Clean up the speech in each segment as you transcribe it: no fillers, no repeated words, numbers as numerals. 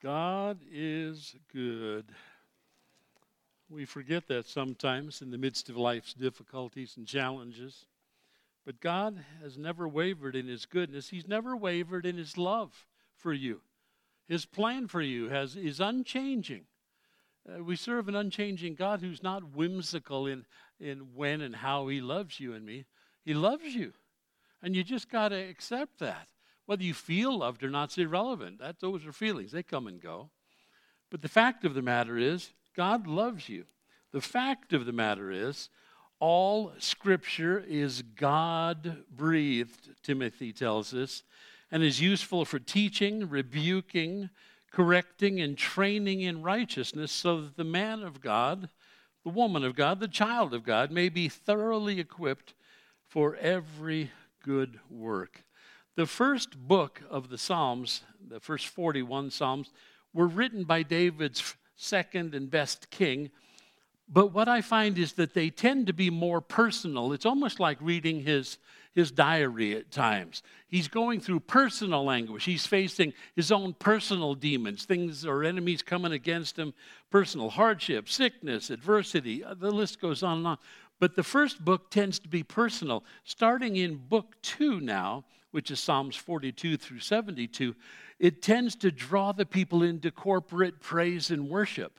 God is good. We forget that sometimes in the midst of life's difficulties and challenges. But God has never wavered in his goodness. He's never wavered in his love for you. His plan for you is unchanging. We serve an unchanging God who's not whimsical in when and how he loves you and me. He loves you. And you just got to accept that. Whether you feel loved or not is irrelevant. Those are feelings. They come and go. But the fact of the matter is, God loves you. The fact of the matter is, all Scripture is God-breathed, Timothy tells us, and is useful for teaching, rebuking, correcting, and training in righteousness so that the man of God, the woman of God, the child of God may be thoroughly equipped for every good work. The first book of the Psalms, the first 41 Psalms, were written by David's second and best king. But what I find is that they tend to be more personal. It's almost like reading his diary at times. He's going through personal anguish. He's facing his own personal demons, things or enemies coming against him, personal hardship, sickness, adversity. The list goes on and on. But the first book tends to be personal. Starting in book 2 now, which is Psalms 42 through 72, it tends to draw the people into corporate praise and worship.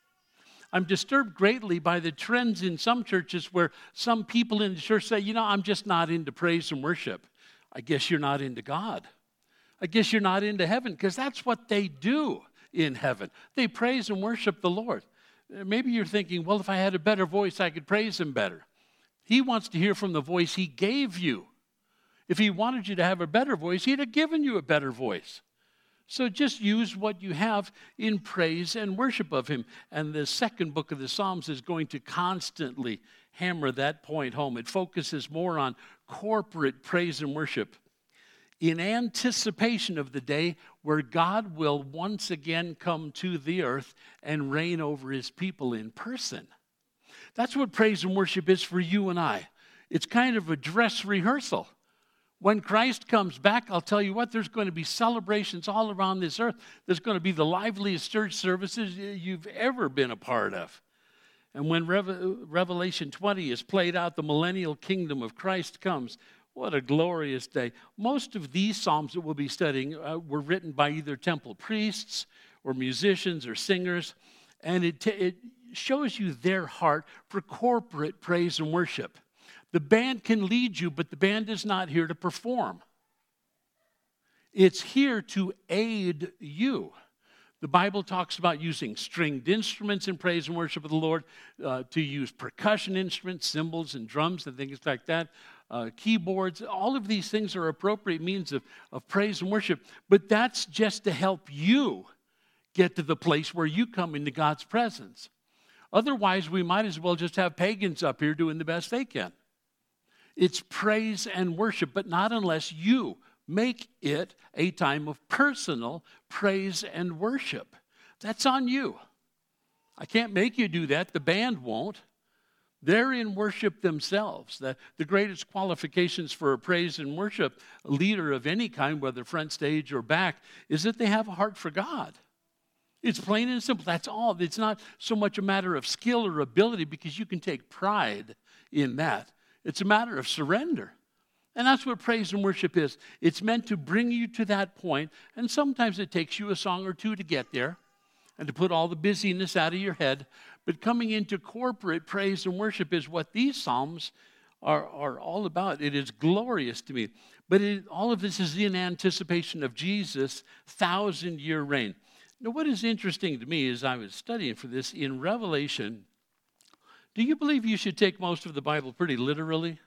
I'm disturbed greatly by the trends in some churches where some people in the church say, I'm just not into praise and worship. I guess you're not into God. I guess you're not into heaven, because that's what they do in heaven. They praise and worship the Lord. Maybe you're thinking, well, if I had a better voice, I could praise him better. He wants to hear from the voice he gave you. If he wanted you to have a better voice, he'd have given you a better voice. So just use what you have in praise and worship of him. And the second book of the Psalms is going to constantly hammer that point home. It focuses more on corporate praise and worship in anticipation of the day where God will once again come to the earth and reign over his people in person. That's what praise and worship is for you and I. It's kind of a dress rehearsal. When Christ comes back, I'll tell you what, there's going to be celebrations all around this earth. There's going to be the liveliest church services you've ever been a part of. And when Revelation 20 is played out, the millennial kingdom of Christ comes. What a glorious day. Most of these psalms that we'll be studying were written by either temple priests or musicians or singers. And it shows you their heart for corporate praise and worship. The band can lead you, but the band is not here to perform. It's here to aid you. The Bible talks about using stringed instruments in praise and worship of the Lord, to use percussion instruments, cymbals and drums and things like that, keyboards. All of these things are appropriate means of praise and worship, but that's just to help you get to the place where you come into God's presence. Otherwise, we might as well just have pagans up here doing the best they can. It's praise and worship, but not unless you make it a time of personal praise and worship. That's on you. I can't make you do that. The band won't. They're in worship themselves. The greatest qualifications for a praise and worship leader of any kind, whether front stage or back, is that they have a heart for God. It's plain and simple. That's all. It's not so much a matter of skill or ability, because you can take pride in that. It's a matter of surrender. And that's what praise and worship is. It's meant to bring you to that point, and sometimes it takes you a song or two to get there and to put all the busyness out of your head. But coming into corporate praise and worship is what these psalms are all about. It is glorious to me. But all of this is in anticipation of Jesus' 1,000-year reign. Now, what is interesting to me as I was studying for this, in Revelation, do you believe you should take most of the Bible pretty literally?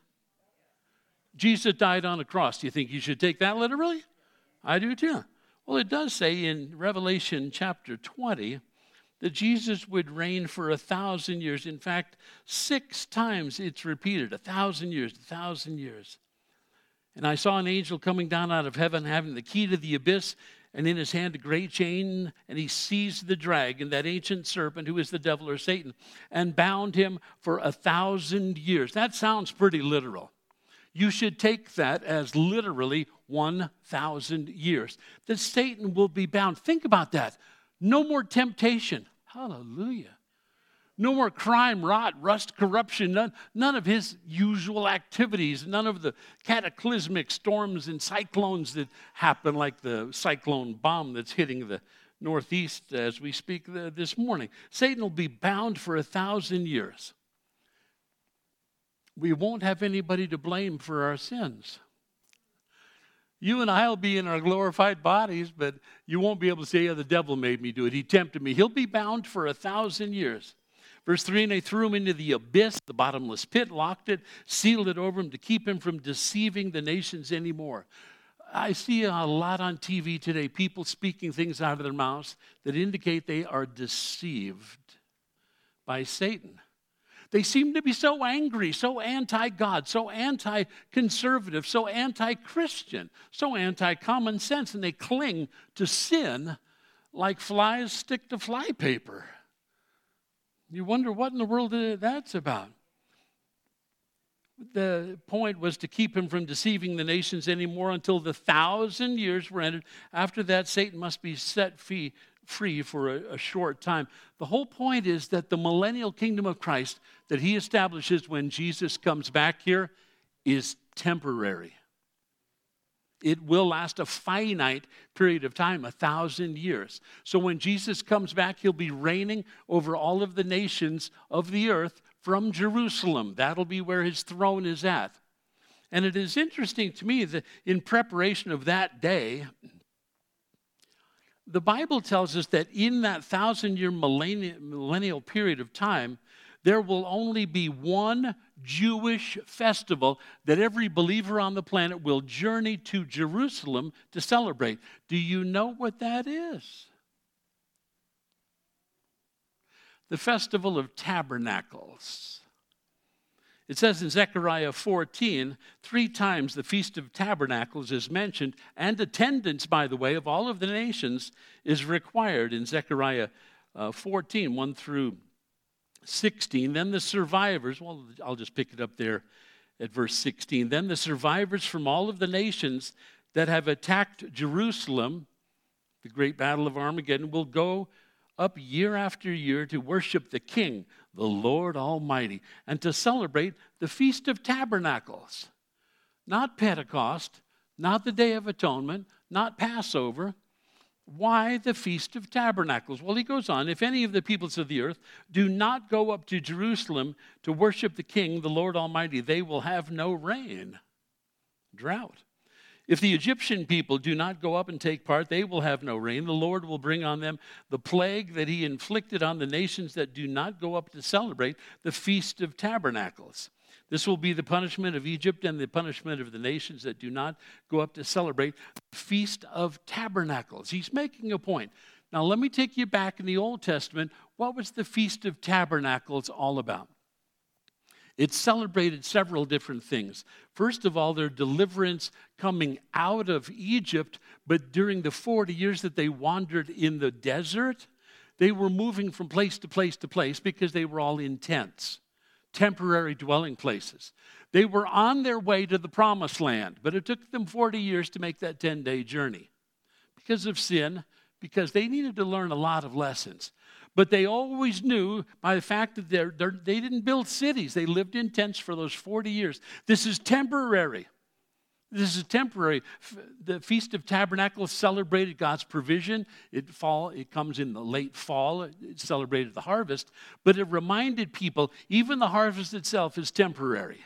Jesus died on a cross. Do you think you should take that literally? I do too. Well, it does say in Revelation chapter 20 that Jesus would reign for 1,000 years. In fact, 6 times it's repeated, 1,000 years, 1,000 years. And I saw an angel coming down out of heaven, having the key to the abyss, and in his hand a great chain, and he seized the dragon, that ancient serpent who is the devil or Satan, and bound him for 1,000 years. That sounds pretty literal. You should take that as literally 1,000 years. That Satan will be bound. Think about that. No more temptation. Hallelujah. No more crime, rot, rust, corruption, none of his usual activities, none of the cataclysmic storms and cyclones that happen, like the cyclone bomb that's hitting the Northeast as we speak this morning. Satan will be bound for 1,000 years. We won't have anybody to blame for our sins. You and I will be in our glorified bodies, but you won't be able to say, yeah, the devil made me do it. He tempted me. He'll be bound for 1,000 years. Verse 3, and they threw him into the abyss, the bottomless pit, locked it, sealed it over him to keep him from deceiving the nations anymore. I see a lot on TV today, people speaking things out of their mouths that indicate they are deceived by Satan. They seem to be so angry, so anti-God, so anti-conservative, so anti-Christian, so anti-common sense, and they cling to sin like flies stick to flypaper. You wonder what in the world that's about. The point was to keep him from deceiving the nations anymore until the 1,000 years were ended. After that, Satan must be set free for a short time. The whole point is that the millennial kingdom of Christ that he establishes when Jesus comes back here is temporary. It will last a finite period of time, 1,000 years. So when Jesus comes back, he'll be reigning over all of the nations of the earth from Jerusalem. That'll be where his throne is at. And it is interesting to me that in preparation of that day, the Bible tells us that in that 1,000-year millennial period of time, there will only be one Jewish festival that every believer on the planet will journey to Jerusalem to celebrate. Do you know what that is? The Festival of Tabernacles. It says in Zechariah 14, 3 times the Feast of Tabernacles is mentioned, and attendance, by the way, of all of the nations is required in Zechariah 14, 1 through 16. Then the survivors, well, I'll just pick it up there at verse 16. Then the survivors from all of the nations that have attacked Jerusalem, the great battle of Armageddon, will go up year after year to worship the King, the Lord Almighty, and to celebrate the Feast of Tabernacles. Not Pentecost, not the Day of Atonement, not Passover. Why the Feast of Tabernacles? Well, he goes on, if any of the peoples of the earth do not go up to Jerusalem to worship the King, the Lord Almighty, they will have no rain. Drought. If the Egyptian people do not go up and take part, they will have no rain. The Lord will bring on them the plague that he inflicted on the nations that do not go up to celebrate the Feast of Tabernacles. This will be the punishment of Egypt and the punishment of the nations that do not go up to celebrate the Feast of Tabernacles. He's making a point. Now, let me take you back in the Old Testament. What was the Feast of Tabernacles all about? It celebrated several different things. First of all, their deliverance coming out of Egypt, but during the 40 years that they wandered in the desert, they were moving from place to place to place because they were all in tents, temporary dwelling places. They were on their way to the promised land, but it took them 40 years to make that 10-day journey because of sin, because they needed to learn a lot of lessons. But they always knew by the fact that they didn't build cities. They lived in tents for those 40 years. This is temporary. This is temporary. The Feast of Tabernacles celebrated God's provision. It comes in the late fall. It celebrated the harvest. But it reminded people, even the harvest itself is temporary.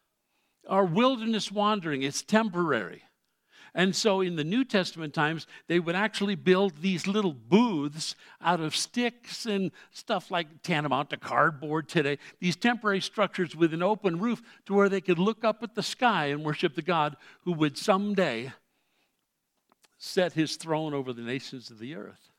Our wilderness wandering, it's temporary. And so in the New Testament times, they would actually build these little booths out of sticks and stuff like tantamount to cardboard today. These temporary structures with an open roof to where they could look up at the sky and worship the God who would someday set his throne over the nations of the earth.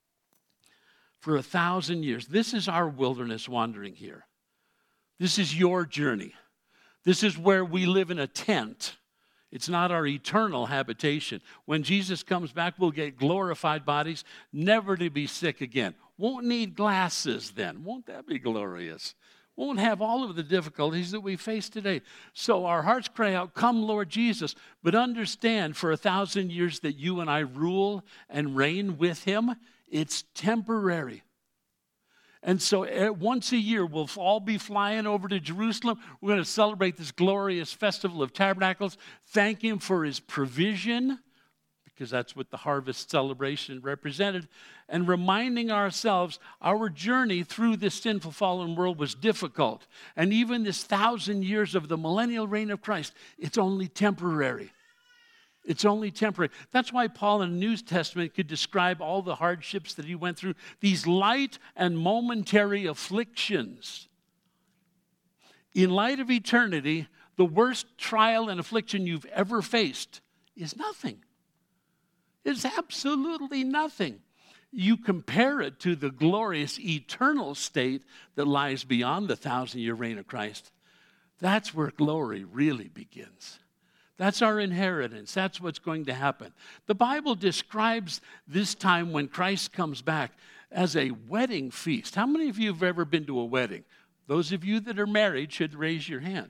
For 1,000 years, this is our wilderness wandering here. This is your journey. This is where we live in a tent. It's not our eternal habitation. When Jesus comes back, we'll get glorified bodies, never to be sick again. Won't need glasses then. Won't that be glorious? Won't have all of the difficulties that we face today. So our hearts cry out, come, Lord Jesus. But understand, for 1,000 years that you and I rule and reign with him It's temporary. And so once a year, we'll all be flying over to Jerusalem. We're going to celebrate this glorious festival of tabernacles, thank him for his provision, because that's what the harvest celebration represented, and reminding ourselves our journey through this sinful fallen world was difficult. And even this 1,000 years of the millennial reign of Christ, it's only temporary. It's only temporary. That's why Paul in the New Testament could describe all the hardships that he went through, these light and momentary afflictions. In light of eternity, the worst trial and affliction you've ever faced is nothing. It's absolutely nothing. You compare it to the glorious eternal state that lies beyond the 1,000-year reign of Christ. That's where glory really begins. That's our inheritance. That's what's going to happen. The Bible describes this time when Christ comes back as a wedding feast. How many of you have ever been to a wedding? Those of you that are married should raise your hand.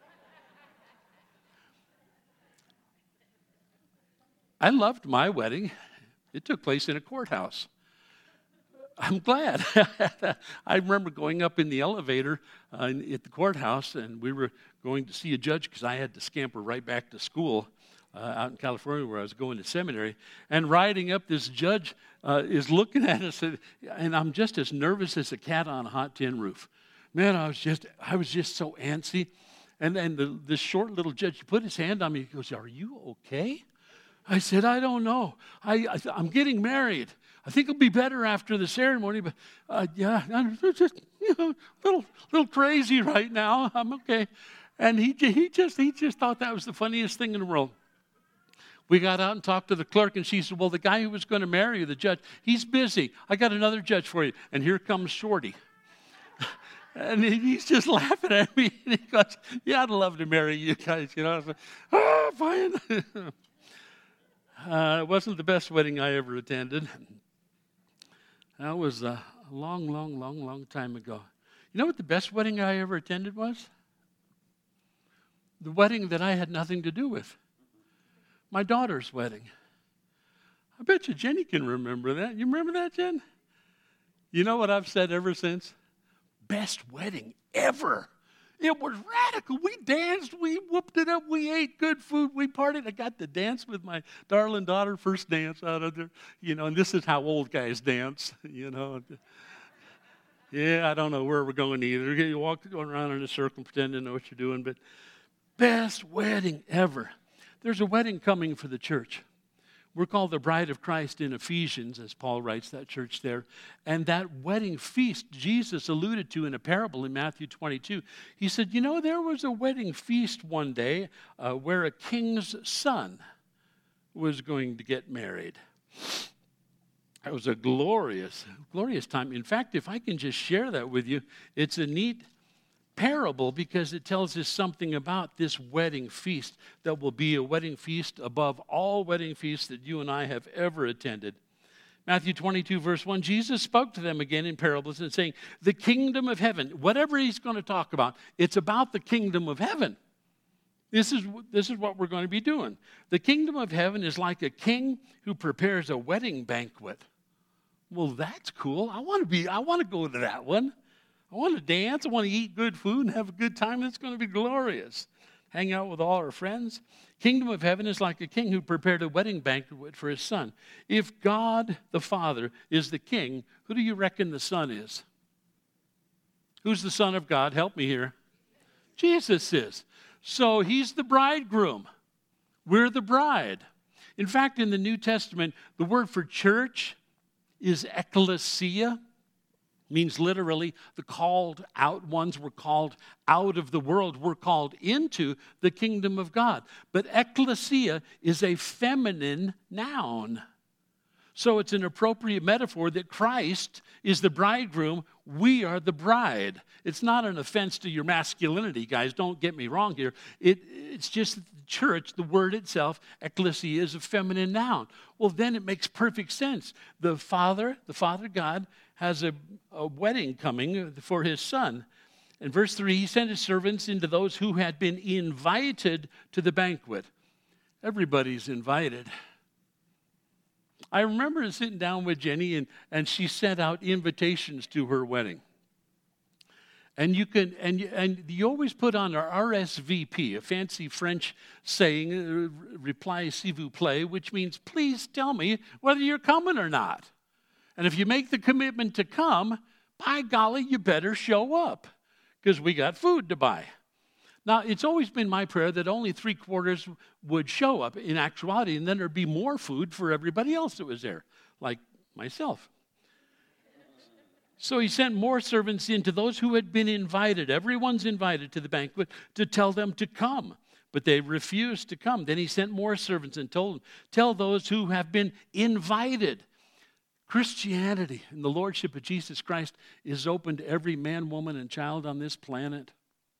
I loved my wedding. It took place in a courthouse. I'm glad. I remember going up in the elevator at the courthouse, and we were going to see a judge because I had to scamper right back to school out in California where I was going to seminary. And riding up, this judge is looking at us, and I'm just as nervous as a cat on a hot tin roof. Man, I was just so antsy. And this short little judge, he put his hand on me. He goes, "Are you okay?" I said, "I don't know. I'm getting married. I think it'll be better after the ceremony, but yeah, I'm just little crazy right now. I'm okay." And he just thought that was the funniest thing in the world. We got out and talked to the clerk, and she said, "Well, the guy who was going to marry you, the judge, he's busy. I got another judge for you." And here comes Shorty. And he's just laughing at me. And he goes, "Yeah, I'd love to marry you guys." You know, I was like, "Oh, fine." It wasn't the best wedding I ever attended. That was a long time ago. You know what the best wedding I ever attended was? The wedding that I had nothing to do with. My daughter's wedding. I bet you Jenny can remember that. You remember that, Jen? You know what I've said ever since? Best wedding ever. It was radical. We danced. We whooped it up. We ate good food. We partied. I got to dance with my darling daughter, first dance out of there. You know, and this is how old guys dance, you know. Yeah, I don't know where we're going either. You walk going around in a circle pretending to know what you're doing, but best wedding ever. There's a wedding coming for the church. We're called the bride of Christ in Ephesians, as Paul writes that church there. And that wedding feast Jesus alluded to in a parable in Matthew 22. He said, you know, there was a wedding feast one day where a king's son was going to get married. It was a glorious time. In fact, if I can just share that with you, it's a neat parable because it tells us something about this wedding feast that will be a wedding feast above all wedding feasts that you and I have ever attended. Matthew 22, verse 1, Jesus spoke to them again in parables and saying, the kingdom of heaven, whatever he's going to talk about, it's about the kingdom of heaven. This is what we're going to be doing. The kingdom of heaven is like a king who prepares a wedding banquet. Well, that's cool. I want to go to that one. I want to dance. I want to eat good food and have a good time. It's going to be glorious. Hang out with all our friends. Kingdom of heaven is like a king who prepared a wedding banquet for his son. If God the Father is the king, who do you reckon the son is? Who's the son of God? Help me here. Jesus is. So he's the bridegroom. We're the bride. In fact, in the New Testament, the word for church is ecclesia. Means literally the called out ones were called out of the world. We're called into the kingdom of God. But ecclesia is a feminine noun. So it's an appropriate metaphor that Christ is the bridegroom. We are the bride. It's not an offense to your masculinity, guys. Don't get me wrong here. It's just that the church, the word itself, ecclesia, is a feminine noun. Well, then it makes perfect sense. The Father God, has a wedding coming for his son. In verse 3, he sent his servants into those who had been invited to the banquet. Everybody's invited. I remember sitting down with Jenny, and she sent out invitations to her wedding. And you always put on our RSVP, a fancy French saying, reply s'il vous plaît, which means please tell me whether you're coming or not. And if you make the commitment to come, by golly, you better show up, because we got food to buy. Now, it's always been my prayer that only 3/4 would show up in actuality, and then there'd be more food for everybody else that was there, like myself. So he sent more servants in to those who had been invited. Everyone's invited to the banquet, to tell them to come. But they refused to come. Then he sent more servants and told them, tell those who have been invited. Christianity and the Lordship of Jesus Christ is open to every man, woman, and child on this planet.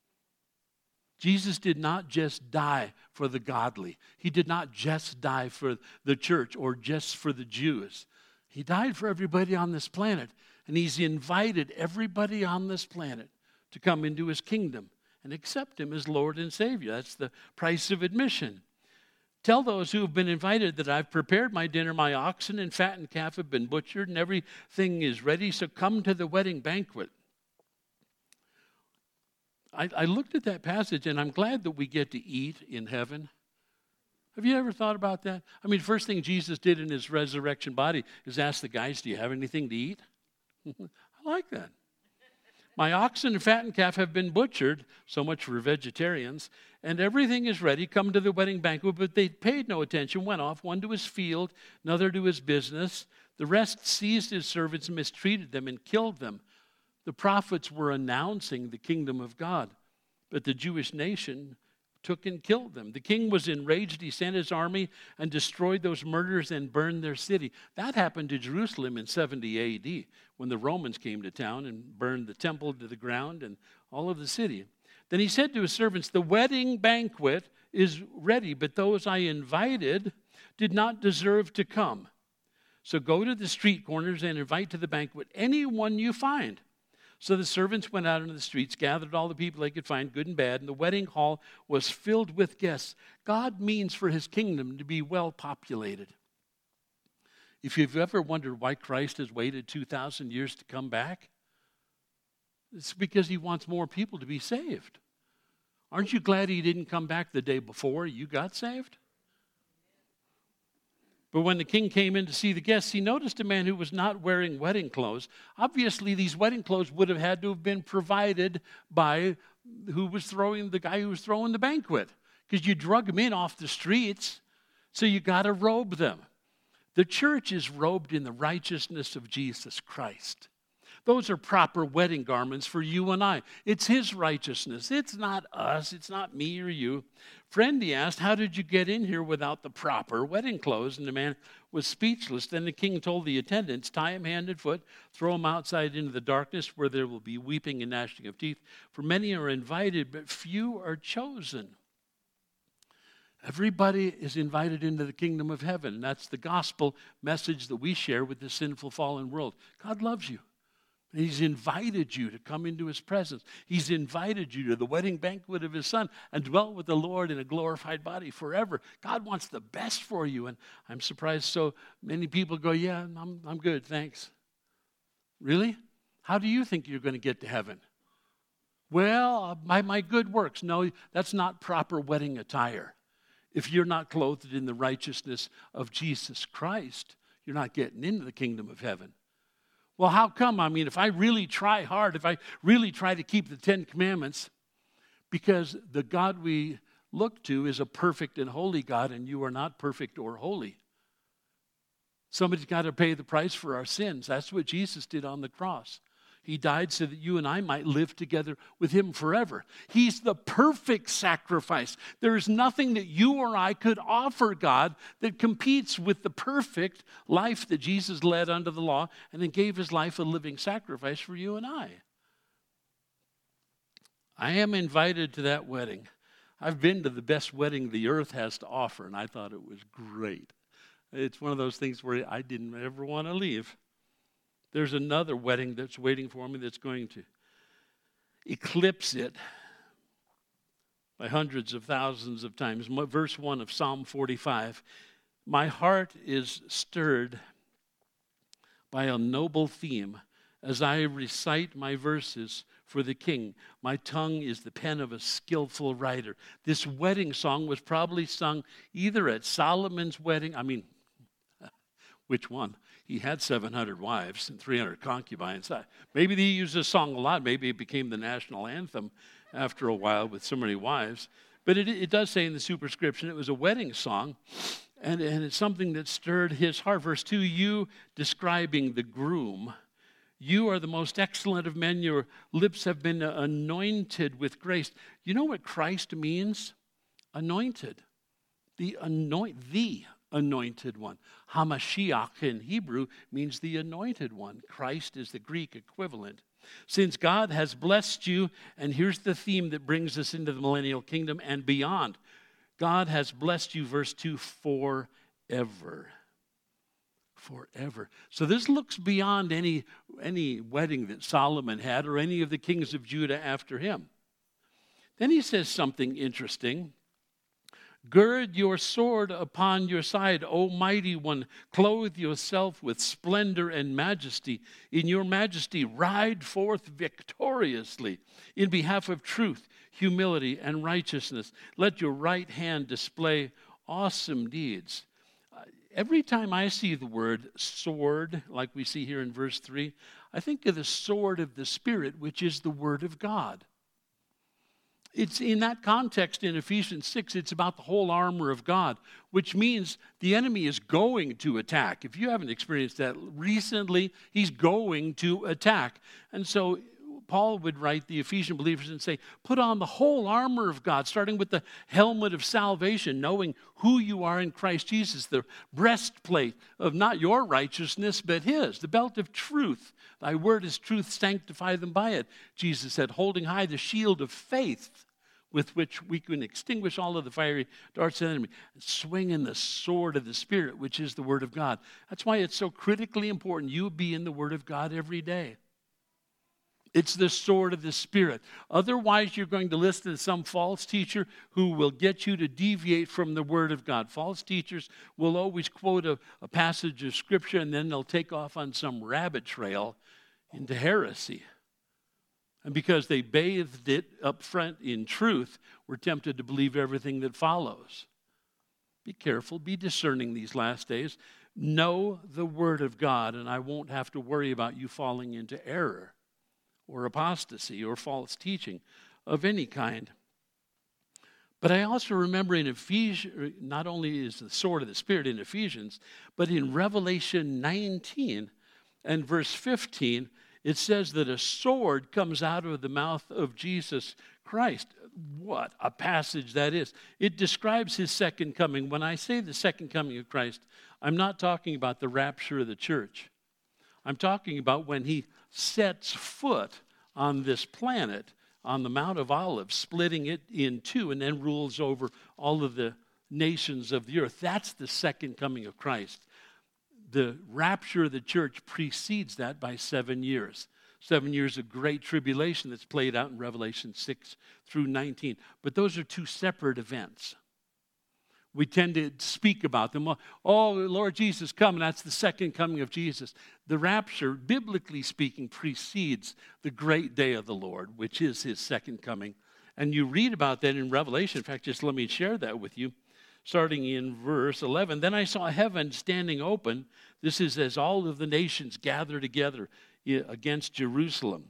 Jesus did not just die for the godly. He did not just die for the church or just for the Jews. He died for everybody on this planet. And he's invited everybody on this planet to come into his kingdom and accept him as Lord and Savior. That's the price of admission. Tell those who have been invited that I've prepared my dinner. My oxen and fattened calf have been butchered, and everything is ready, so come to the wedding banquet. I looked at that passage, and I'm glad that we get to eat in heaven. Have you ever thought about that? I mean, first thing Jesus did in his resurrection body is ask the guys, do you have anything to eat? I like that. My oxen and fattened calf have been butchered, so much for vegetarians, and everything is ready. Come to the wedding banquet, but they paid no attention, went off, one to his field, another to his business. The rest seized his servants, mistreated them, and killed them. The prophets were announcing the kingdom of God, but the Jewish nation took and killed them. The king was enraged. He sent his army and destroyed those murderers and burned their city. That happened to Jerusalem in 70 A.D. when the Romans came to town and burned the temple to the ground and all of the city. Then he said to his servants, the wedding banquet is ready, but those I invited did not deserve to come. So go to the street corners and invite to the banquet anyone you find. So the servants went out into the streets, gathered all the people they could find, good and bad, and the wedding hall was filled with guests. God means for his kingdom to be well populated. If you've ever wondered why Christ has waited 2,000 years to come back, it's because he wants more people to be saved. Aren't you glad he didn't come back the day before you got saved? But when the king came in to see the guests, he noticed a man who was not wearing wedding clothes. Obviously, these wedding clothes would have had to have been provided by the guy who was throwing the banquet, because you drug them in off the streets, so you got to robe them. The church is robed in the righteousness of Jesus Christ. Those are proper wedding garments for you and I. It's his righteousness. It's not us. It's not me or you. Friend, he asked, how did you get in here without the proper wedding clothes? And the man was speechless. Then the king told the attendants, tie him hand and foot, throw him outside into the darkness where there will be weeping and gnashing of teeth. For many are invited, but few are chosen. Everybody is invited into the kingdom of heaven. And that's the gospel message that we share with the sinful, fallen world. God loves you. He's invited you to come into his presence. He's invited you to the wedding banquet of his son and dwell with the Lord in a glorified body forever. God wants the best for you. And I'm surprised so many people go, yeah, I'm good, thanks. Really? How do you think you're going to get to heaven? Well, my good works. No, that's not proper wedding attire. If you're not clothed in the righteousness of Jesus Christ, you're not getting into the kingdom of heaven. Well, how come? I mean, if I really try hard, if I really try to keep the 10 Commandments, because the God we look to is a perfect and holy God, and you are not perfect or holy. Somebody's got to pay the price for our sins. That's what Jesus did on the cross. He died so that you and I might live together with him forever. He's the perfect sacrifice. There is nothing that you or I could offer God that competes with the perfect life that Jesus led under the law and then gave his life a living sacrifice for you and I. I am invited to that wedding. I've been to the best wedding the earth has to offer, and I thought it was great. It's one of those things where I didn't ever want to leave. There's another wedding that's waiting for me that's going to eclipse it by hundreds of thousands of times. Verse 1 of Psalm 45. My heart is stirred by a noble theme as I recite my verses for the king. My tongue is the pen of a skillful writer. This wedding song was probably sung either at Solomon's wedding. Which one? He had 700 wives and 300 concubines. Maybe he used this song a lot. Maybe it became the national anthem after a while with so many wives. But it does say in the superscription it was a wedding song. And it's something that stirred his heart. Verse 2, you describing the groom. You are the most excellent of men. Your lips have been anointed with grace. You know what Christ means? Anointed. The anointed one. Hamashiach in Hebrew means the anointed one. Christ is the Greek equivalent. Since God has blessed you, and here's the theme that brings us into the millennial kingdom and beyond. God has blessed you, verse 2, forever. Forever. So this looks beyond any wedding that Solomon had or any of the kings of Judah after him. Then he says something interesting. Gird your sword upon your side, O mighty one. Clothe yourself with splendor and majesty. In your majesty, ride forth victoriously in behalf of truth, humility, and righteousness. Let your right hand display awesome deeds. Every time I see the word sword, like we see here in verse 3, I think of the sword of the Spirit, which is the Word of God. It's in that context in Ephesians 6, it's about the whole armor of God, which means the enemy is going to attack. If you haven't experienced that recently, he's going to attack. And so Paul would write the Ephesian believers and say, put on the whole armor of God, starting with the helmet of salvation, knowing who you are in Christ Jesus, the breastplate of not your righteousness, but his, the belt of truth. Thy word is truth, sanctify them by it. Jesus said, holding high the shield of faith with which we can extinguish all of the fiery darts of the enemy. Swinging the sword of the Spirit, which is the Word of God. That's why it's so critically important you be in the Word of God every day. It's the sword of the Spirit. Otherwise, you're going to listen to some false teacher who will get you to deviate from the Word of God. False teachers will always quote a passage of Scripture, and then they'll take off on some rabbit trail into heresy. And because they bathed it up front in truth, we're tempted to believe everything that follows. Be careful, be discerning these last days. Know the Word of God, and I won't have to worry about you falling into error or apostasy or false teaching of any kind. But I also remember in Ephesians, not only is the sword of the Spirit in Ephesians, but in Revelation 19 and verse 15, it says that a sword comes out of the mouth of Jesus Christ. What a passage that is. It describes his second coming. When I say the second coming of Christ, I'm not talking about the rapture of the church. I'm talking about when he sets foot on this planet, on the Mount of Olives, splitting it in two, and then rules over all of the nations of the earth. That's the second coming of Christ. The rapture of the church precedes that by 7 years. 7 years of great tribulation that's played out in Revelation 6 through 19. But those are two separate events. We tend to speak about them. Oh, Lord Jesus, come, and that's the second coming of Jesus. The rapture, biblically speaking, precedes the great day of the Lord, which is his second coming. And you read about that in Revelation. In fact, just let me share that with you. Starting in verse 11, then I saw heaven standing open. This is as all of the nations gather together against Jerusalem.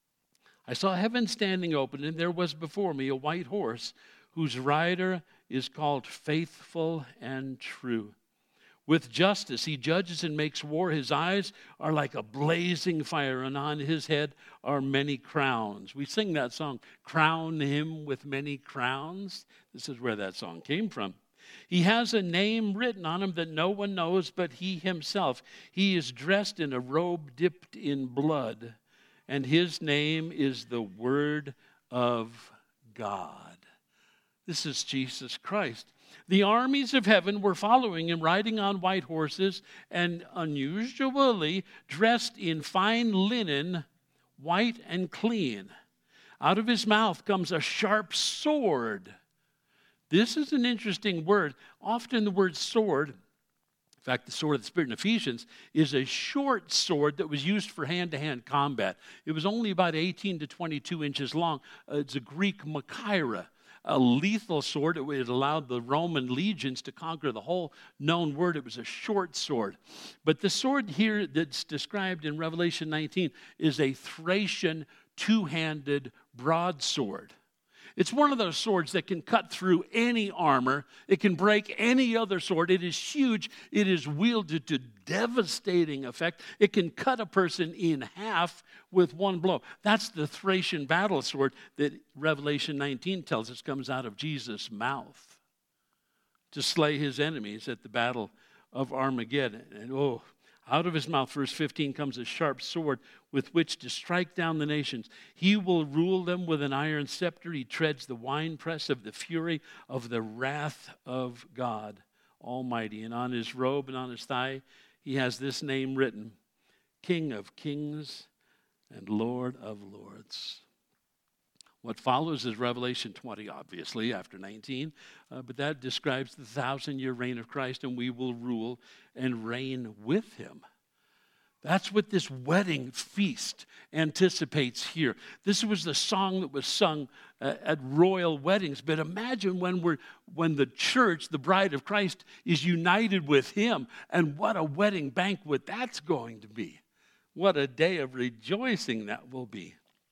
I saw heaven standing open, and there was before me a white horse, whose rider is called Faithful and True. With justice he judges and makes war. His eyes are like a blazing fire, and on his head are many crowns. We sing that song, Crown Him with Many Crowns. This is where that song came from. He has a name written on him that no one knows but he himself. He is dressed in a robe dipped in blood, and his name is the Word of God. This is Jesus Christ. The armies of heaven were following him, riding on white horses, and unusually dressed in fine linen, white and clean. Out of his mouth comes a sharp sword. This is an interesting word. Often the word sword In fact, the sword of the Spirit in Ephesians is a short sword that was used for hand-to-hand combat. It was only about 18 to 22 inches long. It's a Greek machaira, a lethal sword. It allowed the Roman legions to conquer the whole known world. It was a short sword. But the sword here that's described in Revelation 19 is a Thracian two-handed broadsword. It's one of those swords that can cut through any armor. It can break any other sword. It is huge. It is wielded to devastating effect. It can cut a person in half with one blow. That's the Thracian battle sword that Revelation 19 tells us comes out of Jesus' mouth to slay his enemies at the battle of Armageddon. And out of his mouth, verse 15, comes a sharp sword with which to strike down the nations. He will rule them with an iron scepter. He treads the winepress of the fury of the wrath of God Almighty. And on his robe and on his thigh, he has this name written, King of Kings and Lord of Lords. What follows is Revelation 20, obviously, after 19. But that describes the 1,000-year reign of Christ, and we will rule and reign with him. That's what this wedding feast anticipates here. This was the song that was sung at royal weddings. But imagine when the church, the bride of Christ, is united with him, and what a wedding banquet that's going to be. What a day of rejoicing that will be.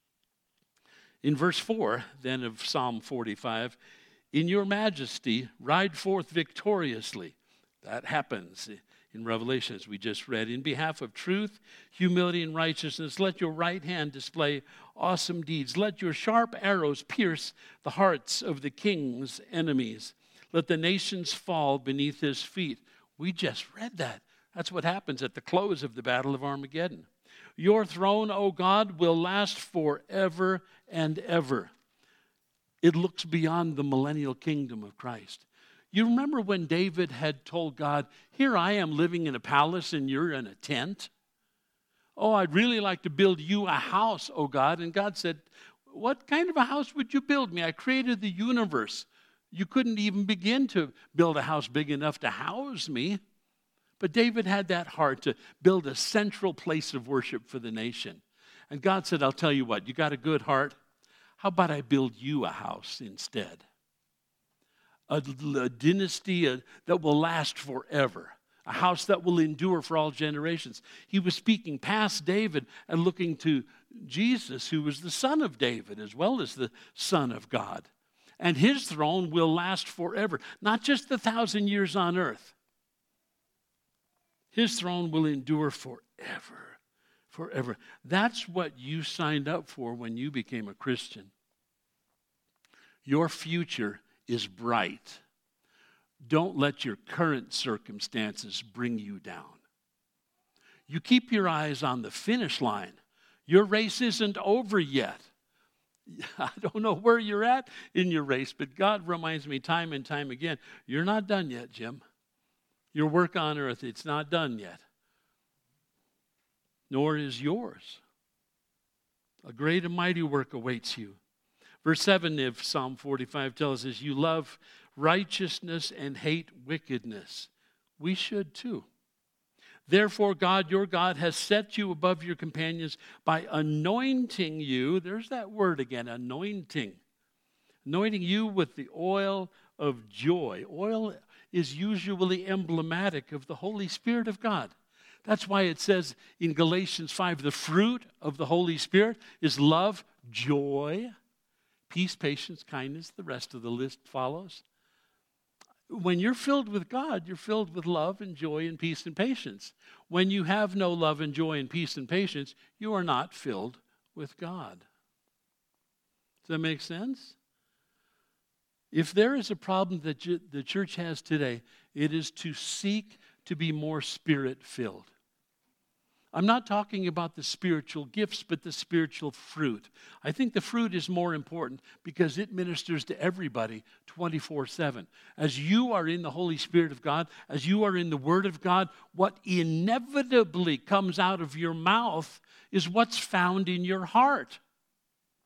In verse 4, then, of Psalm 45, in your majesty, ride forth victoriously. That happens in Revelation, as we just read. In behalf of truth, humility, and righteousness, let your right hand display awesome deeds. Let your sharp arrows pierce the hearts of the king's enemies. Let the nations fall beneath his feet. We just read that. That's what happens at the close of the Battle of Armageddon. Your throne, O God, will last forever and ever. It looks beyond the millennial kingdom of Christ. You remember when David had told God, here I am living in a palace and you're in a tent? Oh, I'd really like to build you a house, O God. And God said, what kind of a house would you build me? I created the universe. You couldn't even begin to build a house big enough to house me. But David had that heart to build a central place of worship for the nation. And God said, I'll tell you what, you got a good heart? How about I build you a house instead? A dynasty that will last forever. A house that will endure for all generations. He was speaking past David and looking to Jesus, who was the son of David as well as the Son of God. And his throne will last forever. Not just 1,000 years on earth. His throne will endure forever, forever. That's what you signed up for when you became a Christian. Your future is bright. Don't let your current circumstances bring you down. You keep your eyes on the finish line. Your race isn't over yet. I don't know where you're at in your race, but God reminds me time and time again, you're not done yet, Jim. Your work on earth, it's not done yet. Nor is yours. A great and mighty work awaits you. Verse 7 of Psalm 45 tells us, you love righteousness and hate wickedness. We should too. Therefore, God, your God, has set you above your companions by anointing you. There's that word again, anointing. Anointing you with the oil of joy. Oil is usually emblematic of the Holy Spirit of God. That's why it says in Galatians 5, the fruit of the Holy Spirit is love, joy, peace, patience, kindness. The rest of the list follows. When you're filled with God, you're filled with love and joy and peace and patience. When you have no love and joy and peace and patience, you are not filled with God. Does that make sense? If there is a problem that the church has today, it is to seek to be more Spirit-filled. I'm not talking about the spiritual gifts, but the spiritual fruit. I think the fruit is more important because it ministers to everybody 24/7. As you are in the Holy Spirit of God, as you are in the Word of God, what inevitably comes out of your mouth is what's found in your heart.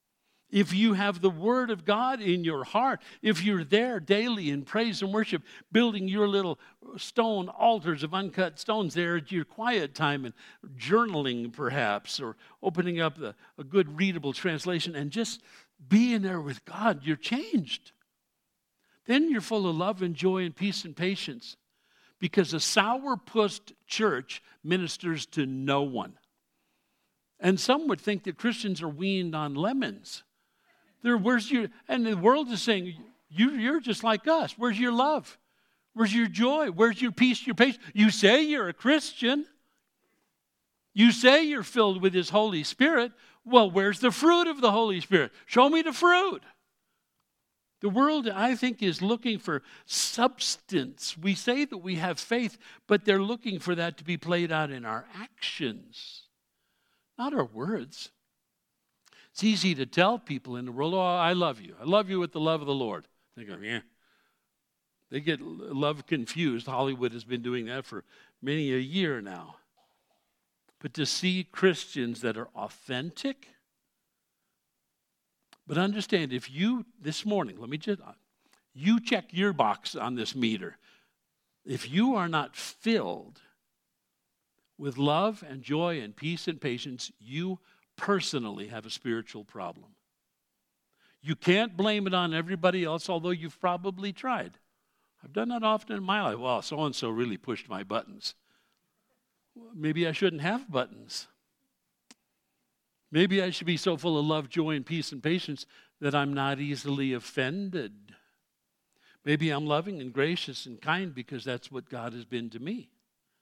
if you have the Word of God in your heart, if you're there daily in praise and worship, building your little stone altars of uncut stones there at your quiet time and journaling perhaps, or opening up a good readable translation and just being there with God, you're changed. Then you're full of love and joy and peace and patience, because a sourpuss church ministers to no one. And some would think that Christians are weaned on lemons. And the world is saying, you're just like us. Where's your love? Where's your joy? Where's your peace, your patience? You say you're a Christian. You say you're filled with His Holy Spirit. Well, where's the fruit of the Holy Spirit? Show me the fruit. The world, I think, is looking for substance. We say that we have faith, but they're looking for that to be played out in our actions, not our words. It's easy to tell people in the world, oh, I love you. I love you with the love of the Lord. They go, yeah. They get love confused. Hollywood has been doing that for many a year now. But to see Christians that are authentic, but understand, if you, this morning, you check your box on this meter. If you are not filled with love and joy and peace and patience, you personally have a spiritual problem. You can't blame it on everybody else, although you've probably tried. I've done that often in my life. Well, so-and-so really pushed my buttons. Maybe I shouldn't have buttons. Maybe I should be so full of love, joy, and peace and patience that I'm not easily offended. Maybe I'm loving and gracious and kind because that's what God has been to me.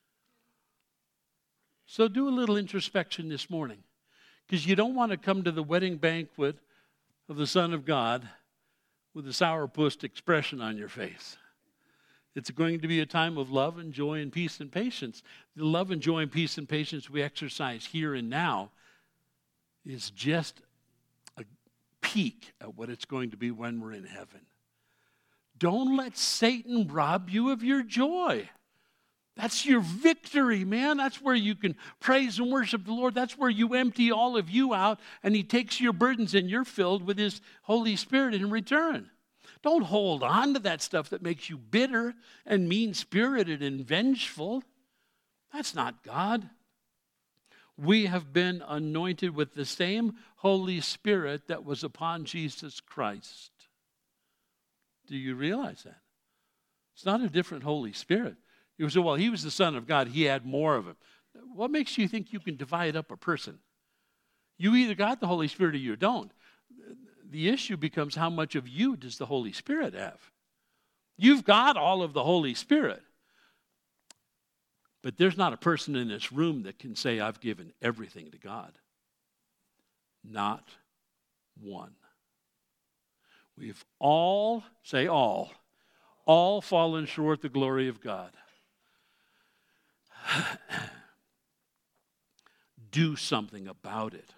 So do a little introspection this morning, because you don't want to come to the wedding banquet of the Son of God with a sourpuss expression on your face. It's going to be a time of love and joy and peace and patience. The love and joy and peace and patience we exercise here and now is just a peek at what it's going to be when we're in heaven. Don't let Satan rob you of your joy. That's your victory, man. That's where you can praise and worship the Lord. That's where you empty all of you out, and He takes your burdens and you're filled with His Holy Spirit in return. Don't hold on to that stuff that makes you bitter and mean-spirited and vengeful. That's not God. We have been anointed with the same Holy Spirit that was upon Jesus Christ. Do you realize that? It's not a different Holy Spirit. You say, well, He was the Son of God. He had more of Him. What makes you think you can divide up a person? You either got the Holy Spirit or you don't. The issue becomes, how much of you does the Holy Spirit have? You've got all of the Holy Spirit. But there's not a person in this room that can say, I've given everything to God. Not one. We've all, say all fallen short the glory of God. Do something about it.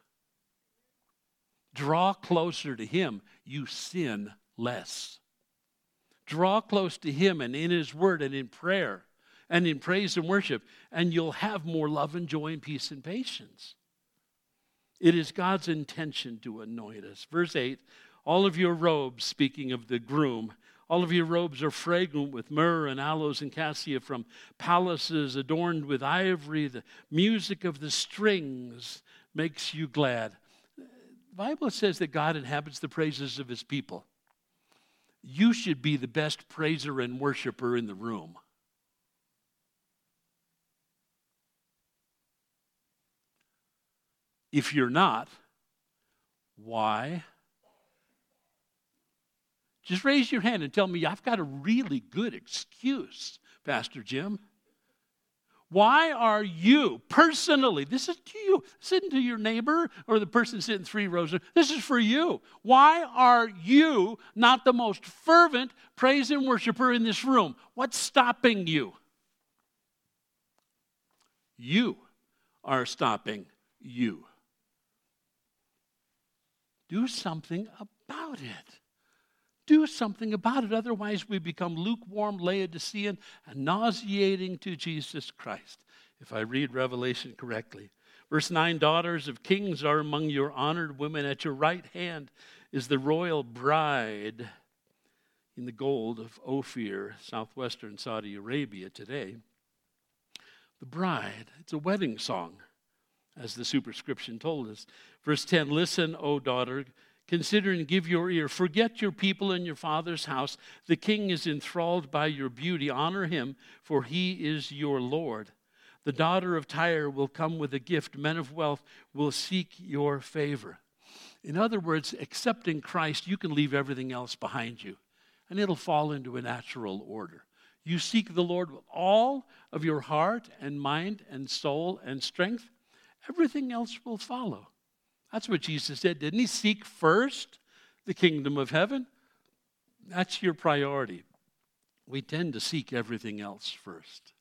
Draw closer to Him, you sin less. Draw close to Him and in His Word and in prayer and in praise and worship, and you'll have more love and joy and peace and patience. It is God's intention to anoint us. Verse 8, all of your robes, speaking of the groom, all of your robes are fragrant with myrrh and aloes and cassia from palaces adorned with ivory. The music of the strings makes you glad. The Bible says that God inhabits the praises of His people. You should be the best praiser and worshiper in the room. If you're not, why? Just raise your hand and tell me, I've got a really good excuse, Pastor Jim. Why are you personally, this is to you, sitting to your neighbor or the person sitting 3 rows, this is for you. Why are you not the most fervent praise and worshiper in this room? What's stopping you? You are stopping you. Do something about it. Do something about it. Otherwise, we become lukewarm, Laodicean, and nauseating to Jesus Christ, if I read Revelation correctly. Verse 9, daughters of kings are among your honored women. At your right hand is the royal bride in the gold of Ophir, southwestern Saudi Arabia today. The bride, it's a wedding song, as the superscription told us. Verse 10, listen, O daughter, consider and give your ear. Forget your people and your father's house. The king is enthralled by your beauty. Honor him, for he is your Lord. The daughter of Tyre will come with a gift. Men of wealth will seek your favor. In other words, accepting Christ, you can leave everything else behind you, and it'll fall into a natural order. You seek the Lord with all of your heart and mind and soul and strength, everything else will follow. That's what Jesus said, didn't he? Seek first the kingdom of heaven. That's your priority. We tend to seek everything else first.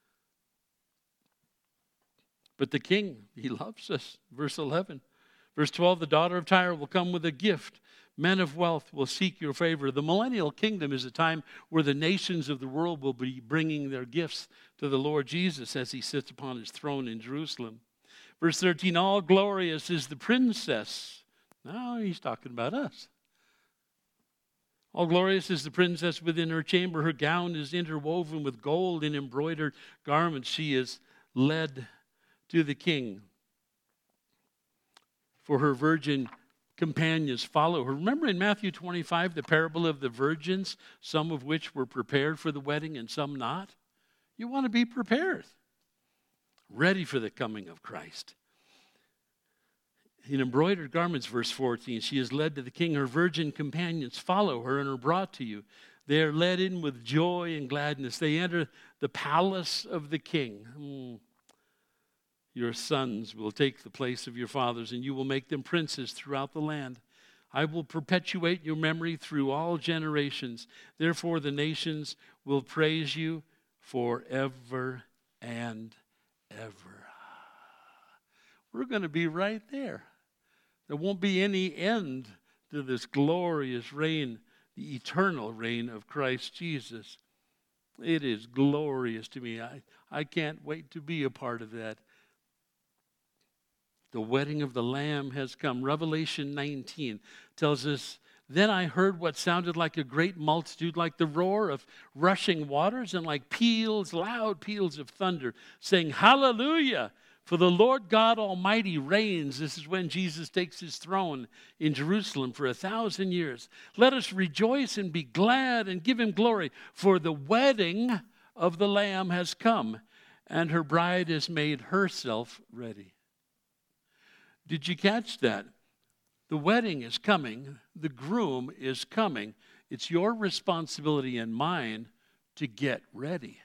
But the king, he loves us. Verse 11. Verse 12, the daughter of Tyre will come with a gift. Men of wealth will seek your favor. The millennial kingdom is a time where the nations of the world will be bringing their gifts to the Lord Jesus as he sits upon his throne in Jerusalem. Verse 13, all glorious is the princess. Now he's talking about us. All glorious is the princess within her chamber. Her gown is interwoven with gold and embroidered garments. She is led to the king. For her virgin companions follow her. Remember in Matthew 25, the parable of the virgins, some of which were prepared for the wedding and some not? You want to be prepared, ready for the coming of Christ. In embroidered garments, verse 14, she is led to the king. Her virgin companions follow her and are brought to you. They are led in with joy and gladness. They enter the palace of the king. Your sons will take the place of your fathers, and you will make them princes throughout the land. I will perpetuate your memory through all generations. Therefore, the nations will praise you forever and ever. We're going to be right there. There won't be any end to this glorious reign, the eternal reign of Christ Jesus. It is glorious to me. I can't wait to be a part of that. The wedding of the Lamb has come. Revelation 19 tells us, then I heard what sounded like a great multitude, like the roar of rushing waters and like peals, loud peals of thunder, saying, Hallelujah! For the Lord God Almighty reigns. This is when Jesus takes his throne in Jerusalem for 1,000 years. Let us rejoice and be glad and give him glory, for the wedding of the Lamb has come, and her bride has made herself ready. Did you catch that? The wedding is coming. The groom is coming. It's your responsibility and mine to get ready.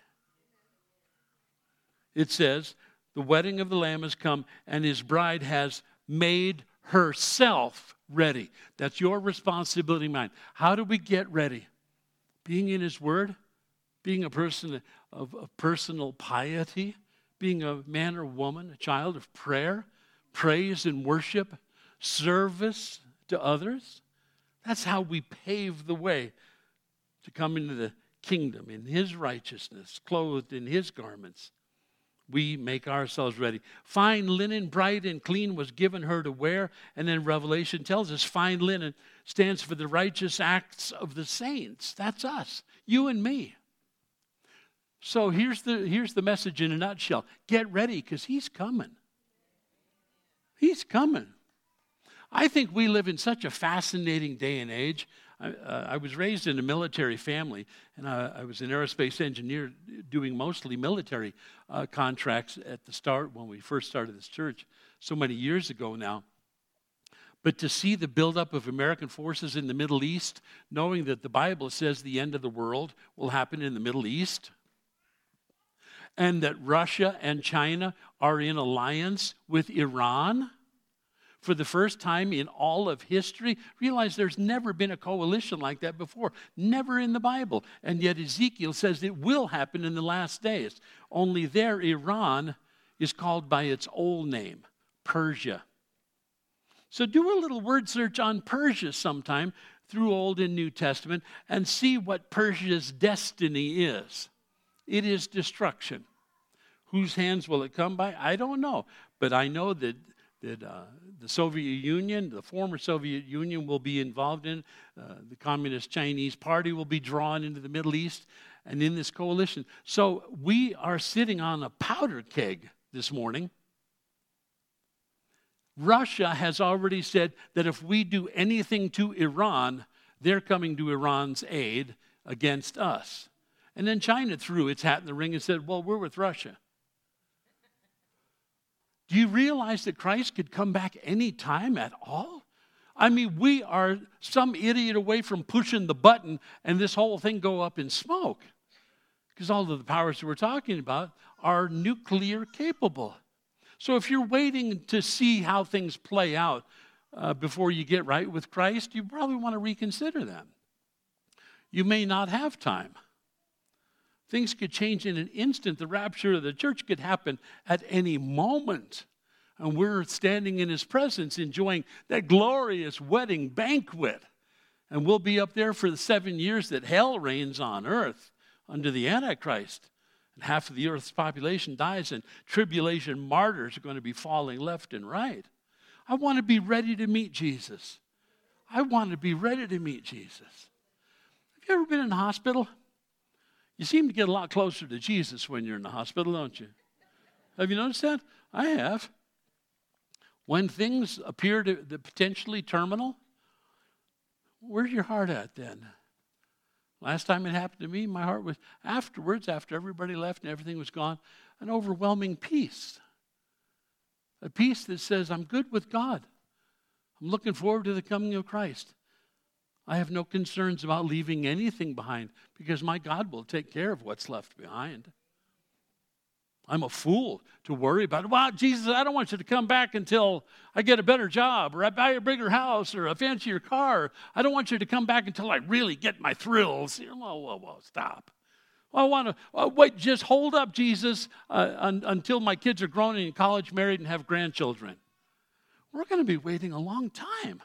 It says, the wedding of the Lamb has come, and his bride has made herself ready. That's your responsibility, mine. How do we get ready? Being in his word, being a person of personal piety, being a man or woman, a child of prayer, praise and worship, service to others. That's how we pave the way to come into the kingdom in his righteousness, clothed in his garments. We make ourselves ready. Fine linen, bright and clean, was given her to wear. And then Revelation tells us fine linen stands for the righteous acts of the saints. That's us, you and me. So here's the message in a nutshell. Get ready, because he's coming. He's coming. I think we live in such a fascinating day and age. I was raised in a military family, and I was an aerospace engineer doing mostly military contracts at the start when we first started this church so many years ago now. But to see the buildup of American forces in the Middle East, knowing that the Bible says the end of the world will happen in the Middle East, and that Russia and China are in alliance with Iran for the first time in all of history. Realize there's never been a coalition like that before, never in the Bible. And yet Ezekiel says it will happen in the last days. Only there, Iran is called by its old name, Persia. So do a little word search on Persia sometime through Old and New Testament and see what Persia's destiny is. It is destruction. Whose hands will it come by? I don't know. But I know that the Soviet Union, the former Soviet Union, will be involved in. The Communist Chinese Party will be drawn into the Middle East and in this coalition. So we are sitting on a powder keg this morning. Russia has already said that if we do anything to Iran, they're coming to Iran's aid against us. And then China threw its hat in the ring and said, well, we're with Russia. Do you realize that Christ could come back any time at all? I mean, we are some idiot away from pushing the button and this whole thing go up in smoke. Because all of the powers that we're talking about are nuclear capable. So if you're waiting to see how things play out before you get right with Christ, you probably want to reconsider that. You may not have time. Things could change in an instant. The rapture of the church could happen at any moment. And we're standing in his presence enjoying that glorious wedding banquet. And we'll be up there for the 7 years that hell reigns on earth under the Antichrist. And half of the earth's population dies, and tribulation martyrs are going to be falling left and right. I want to be ready to meet Jesus. I want to be ready to meet Jesus. Have you ever been in the hospital? You seem to get a lot closer to Jesus when you're in the hospital, don't you? Have you noticed that? I have. When things appear to potentially terminal, where's your heart at then? Last time it happened to me, my heart was afterwards, after everybody left and everything was gone, an overwhelming peace. A peace that says, I'm good with God. I'm looking forward to the coming of Christ. I have no concerns about leaving anything behind because my God will take care of what's left behind. I'm a fool to worry about, well, Jesus, I don't want you to come back until I get a better job or I buy a bigger house or a fancier car. I don't want you to come back until I really get my thrills. Whoa, stop. I want to, wait, just hold up, Jesus, until my kids are grown and in college, married, and have grandchildren. We're going to be waiting a long time.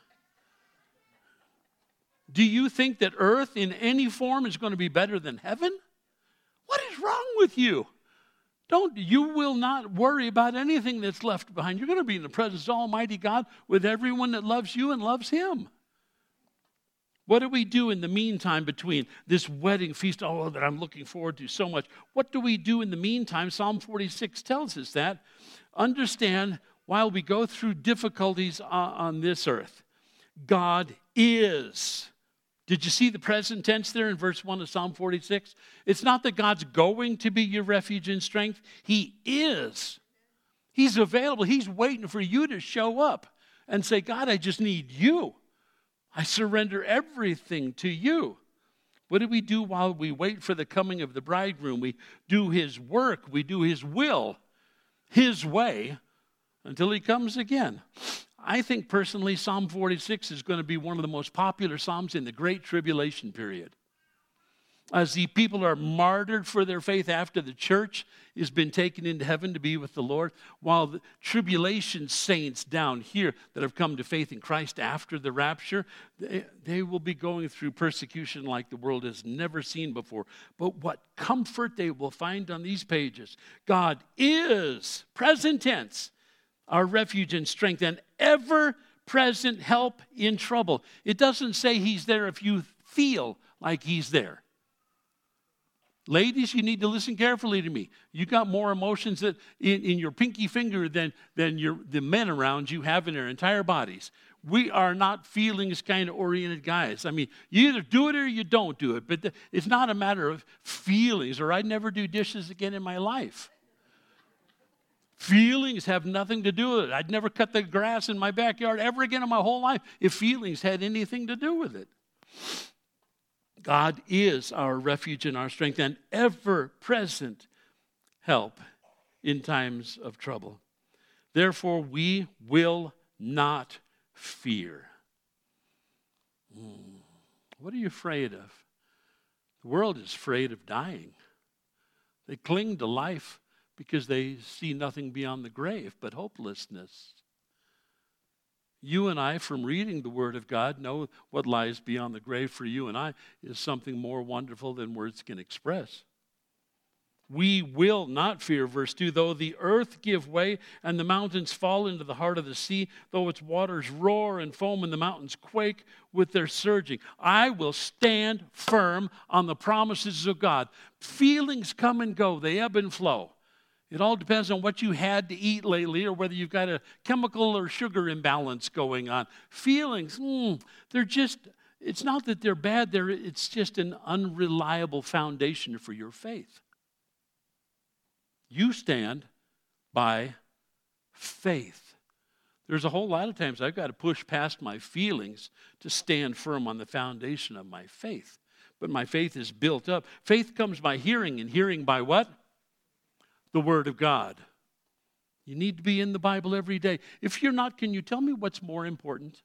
Do you think that earth in any form is going to be better than heaven? What is wrong with you? You will not worry about anything that's left behind. You're going to be in the presence of Almighty God with everyone that loves you and loves him. What do we do in the meantime between this wedding feast, that I'm looking forward to so much? What do we do in the meantime? Psalm 46 tells us that. Understand, while we go through difficulties on this earth, God is. Did you see the present tense there in verse 1 of Psalm 46? It's not that God's going to be your refuge and strength. He is. He's available. He's waiting for you to show up and say, God, I just need you. I surrender everything to you. What do we do while we wait for the coming of the bridegroom? We do his work. We do his will, his way, until he comes again. I think personally Psalm 46 is going to be one of the most popular Psalms in the Great Tribulation period. As the people are martyred for their faith after the church has been taken into heaven to be with the Lord, while the tribulation saints down here that have come to faith in Christ after the rapture, they will be going through persecution like the world has never seen before. But what comfort they will find on these pages. God is, present tense, our refuge and strength, and ever-present help in trouble. It doesn't say he's there if you feel like he's there. Ladies, you need to listen carefully to me. You got more emotions in your pinky finger than the men around you have in their entire bodies. We are not feelings kind of oriented guys. I mean, you either do it or you don't do it. But it's not a matter of feelings, or I'd never do dishes again in my life. Feelings have nothing to do with it. I'd never cut the grass in my backyard ever again in my whole life if feelings had anything to do with it. God is our refuge and our strength and ever-present help in times of trouble. Therefore, we will not fear. What are you afraid of? The world is afraid of dying. They cling to life because they see nothing beyond the grave but hopelessness. You and I, from reading the Word of God, know what lies beyond the grave for you and I is something more wonderful than words can express. We will not fear. Verse 2, though the earth give way and the mountains fall into the heart of the sea, though its waters roar and foam and the mountains quake with their surging, I will stand firm on the promises of God. Feelings come and go. They ebb and flow. It all depends on what you had to eat lately or whether you've got a chemical or sugar imbalance going on. Feelings, they're just, it's not that they're bad. It's just an unreliable foundation for your faith. You stand by faith. There's a whole lot of times I've got to push past my feelings to stand firm on the foundation of my faith. But my faith is built up. Faith comes by hearing, and hearing by what? The Word of God. You need to be in the Bible every day. If you're not, can you tell me what's more important?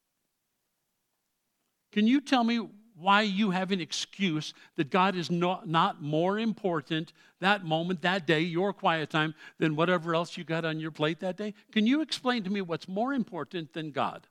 Can you tell me why you have an excuse that God is not more important that moment, that day, your quiet time, than whatever else you got on your plate that day? Can you explain to me what's more important than God?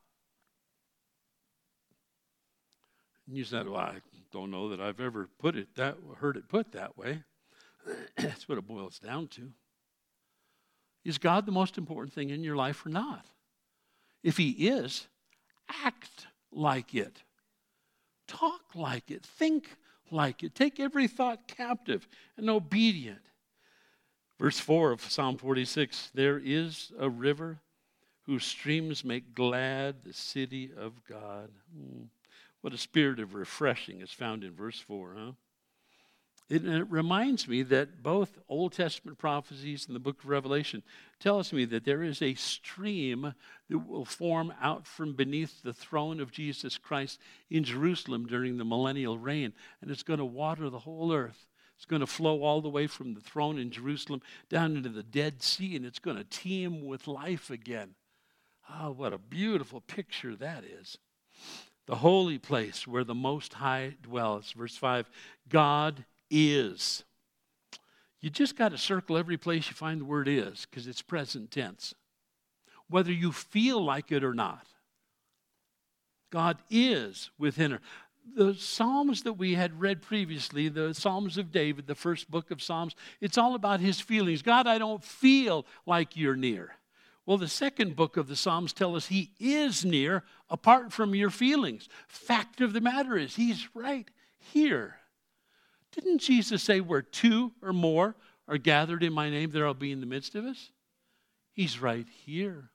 And you said, well, I don't know that I've ever heard it put that way. That's what it boils down to. Is God the most important thing in your life or not? If He is, act like it. Talk like it. Think like it. Take every thought captive and obedient. Verse 4 of Psalm 46, there is a river whose streams make glad the city of God. What a spirit of refreshing is found in verse 4, huh? It reminds me that both Old Testament prophecies and the book of Revelation tells me that there is a stream that will form out from beneath the throne of Jesus Christ in Jerusalem during the millennial reign, and it's going to water the whole earth. It's going to flow all the way from the throne in Jerusalem down into the Dead Sea, and it's going to teem with life again. Oh, what a beautiful picture that is. The holy place where the Most High dwells. Verse 5, God is. You just got to circle every place you find the word is, because it's present tense. Whether you feel like it or not, God is within her. The Psalms that we had read previously, the Psalms of David, the first book of Psalms, it's all about his feelings. God, I don't feel like you're near. Well, the second book of the Psalms tell us he is near apart from your feelings. Fact of the matter is, he's right here. Didn't Jesus say where two or more are gathered in my name, there I'll be in the midst of us? He's right here.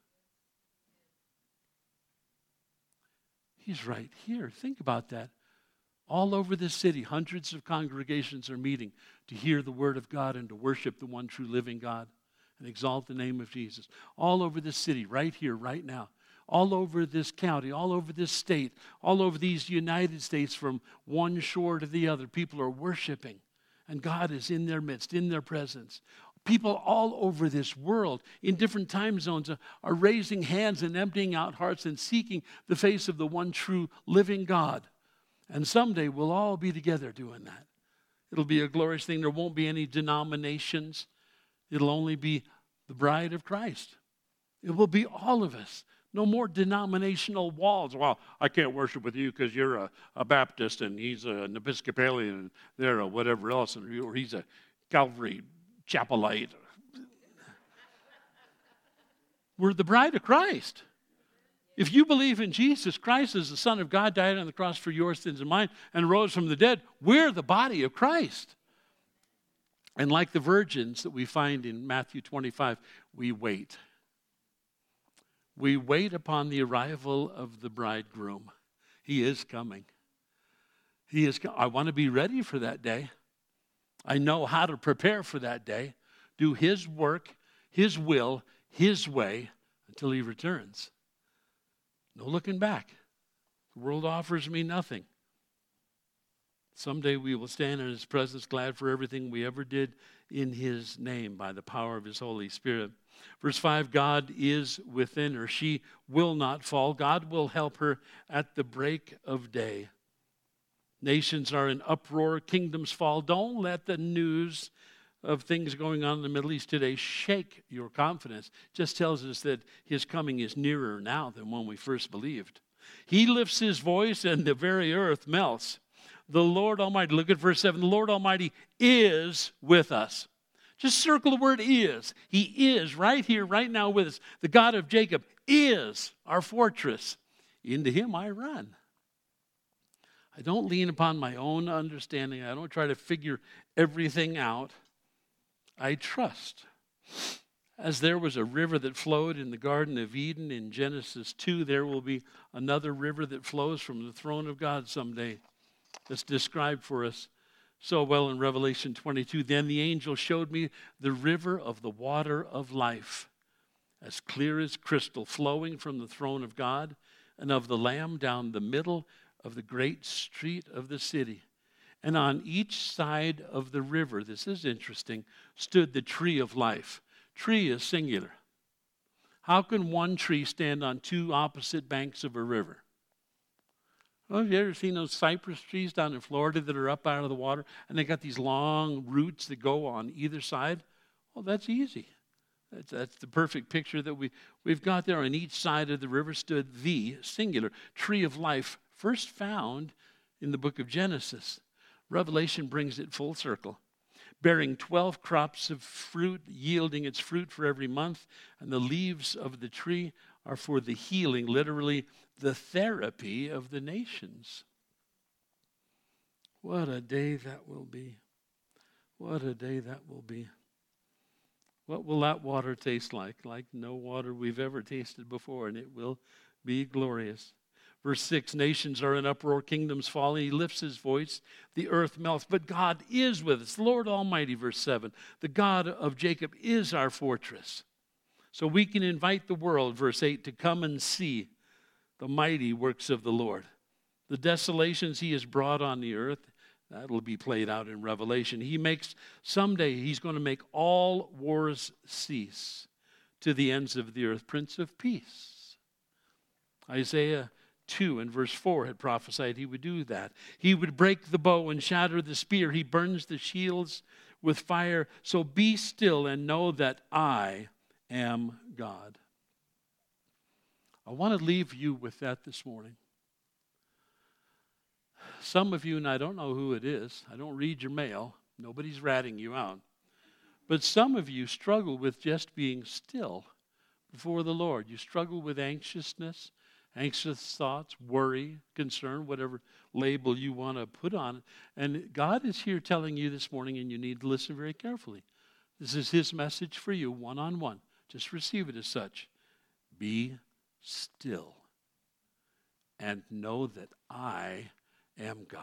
He's right here. Think about that. All over this city, hundreds of congregations are meeting to hear the word of God and to worship the one true living God and exalt the name of Jesus. All over this city, right here, right now. All over this county, all over this state, all over these United States, from one shore to the other, people are worshiping. And God is in their midst, in their presence. People all over this world, in different time zones, are raising hands and emptying out hearts and seeking the face of the one true living God. And someday we'll all be together doing that. It'll be a glorious thing. There won't be any denominations. It'll only be the bride of Christ. It will be all of us. No more denominational walls. Well, I can't worship with you because you're a Baptist and he's an Episcopalian and they're a whatever else, or he's a Calvary Chapelite. We're the bride of Christ. If you believe in Jesus Christ as the Son of God, died on the cross for your sins and mine, and rose from the dead, we're the body of Christ. And like the virgins that we find in Matthew 25, we wait. We wait upon the arrival of the bridegroom. He is coming. I want to be ready for that day. I know how to prepare for that day. Do His work, His will, His way until He returns. No looking back. The world offers me nothing. Someday we will stand in His presence, glad for everything we ever did in His name by the power of His Holy Spirit. Verse 5, God is within her. She will not fall. God will help her at the break of day. Nations are in uproar. Kingdoms fall. Don't let the news of things going on in the Middle East today shake your confidence. It just tells us that His coming is nearer now than when we first believed. He lifts His voice and the very earth melts. The Lord Almighty, look at verse 7. The Lord Almighty is with us. Just circle the word is. He is right here, right now with us. The God of Jacob is our fortress. Into him I run. I don't lean upon my own understanding. I don't try to figure everything out. I trust. As there was a river that flowed in the Garden of Eden in Genesis 2, there will be another river that flows from the throne of God someday. That's described for us so well in Revelation 22. Then the angel showed me the river of the water of life, as clear as crystal, flowing from the throne of God and of the Lamb down the middle of the great street of the city. And on each side of the river, this is interesting, stood the tree of life. Tree is singular. How can one tree stand on two opposite banks of a river? Well, have you ever seen those cypress trees down in Florida that are up out of the water, and they got these long roots that go on either side? Well, that's easy. That's the perfect picture that we've got there. On each side of the river stood the singular tree of life, first found in the book of Genesis. Revelation brings it full circle, bearing 12 crops of fruit, yielding its fruit for every month, and the leaves of the tree are for the healing, literally the therapy of the nations. What a day that will be. What a day that will be. What will that water taste like? Like no water we've ever tasted before, and it will be glorious. Verse 6, nations are in uproar, kingdoms fall. He lifts his voice, the earth melts. But God is with us. Lord Almighty, verse 7, the God of Jacob is our fortress. So we can invite the world, verse 8, to come and see the mighty works of the Lord. The desolations he has brought on the earth, that'll be played out in Revelation. Someday he's going to make all wars cease to the ends of the earth. Prince of Peace. Isaiah 2 and verse 4 had prophesied he would do that. He would break the bow and shatter the spear. He burns the shields with fire. So be still and know that I am God. I want to leave you with that this morning. Some of you, and I don't know who it is, I don't read your mail, nobody's ratting you out, but some of you struggle with just being still before the Lord. You struggle with anxiousness, anxious thoughts, worry, concern, whatever label you want to put on it. And God is here telling you this morning, and you need to listen very carefully. This is his message for you, one-on-one. Just receive it as such. Be still and know that I am God.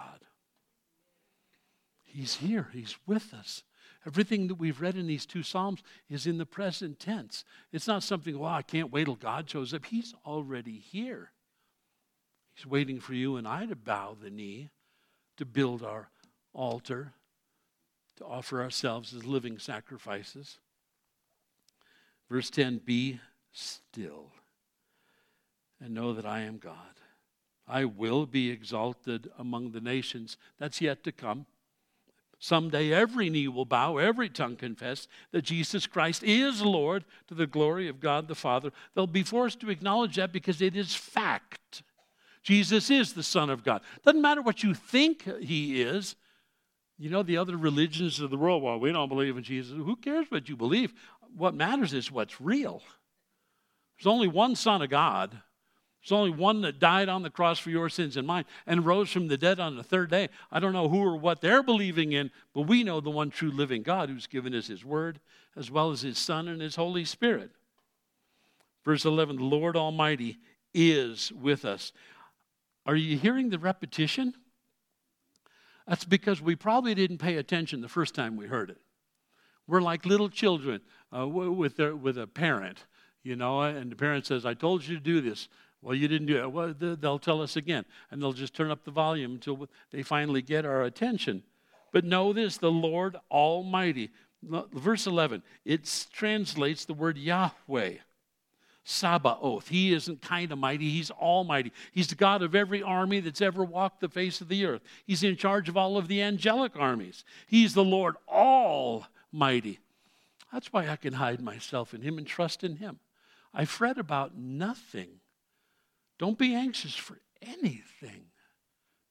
He's here. He's with us. Everything that we've read in these two Psalms is in the present tense. It's not something, well, I can't wait till God shows up. He's already here. He's waiting for you and I to bow the knee, to build our altar, to offer ourselves as living sacrifices. Verse 10, be still and know that I am God. I will be exalted among the nations. That's yet to come. Someday every knee will bow, every tongue confess that Jesus Christ is Lord to the glory of God the Father. They'll be forced to acknowledge that because it is fact. Jesus is the Son of God. Doesn't matter what you think he is. You know, the other religions of the world, well, we don't believe in Jesus. Who cares what you believe? What matters is what's real. There's only one Son of God. There's only one that died on the cross for your sins and mine and rose from the dead on the third day. I don't know who or what they're believing in, but we know the one true living God who's given us his word as well as his Son and his Holy Spirit. Verse 11, the Lord Almighty is with us. Are you hearing the repetition? That's because we probably didn't pay attention the first time we heard it. We're like little children with a parent, you know, and the parent says, I told you to do this. Well, you didn't do it. Well, they'll tell us again, and they'll just turn up the volume until they finally get our attention. But know this, the Lord Almighty. Verse 11, it translates the word Yahweh, Sabaoth. He isn't kind of mighty, he's almighty. He's the God of every army that's ever walked the face of the earth. He's in charge of all of the angelic armies. He's the Lord Almighty. That's why I can hide myself in him and trust in him. I fret about nothing. Don't be anxious for anything.